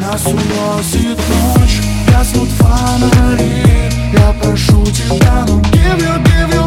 Нас уносит ночь, гаснут фонари. Я прошу тебя, ну give you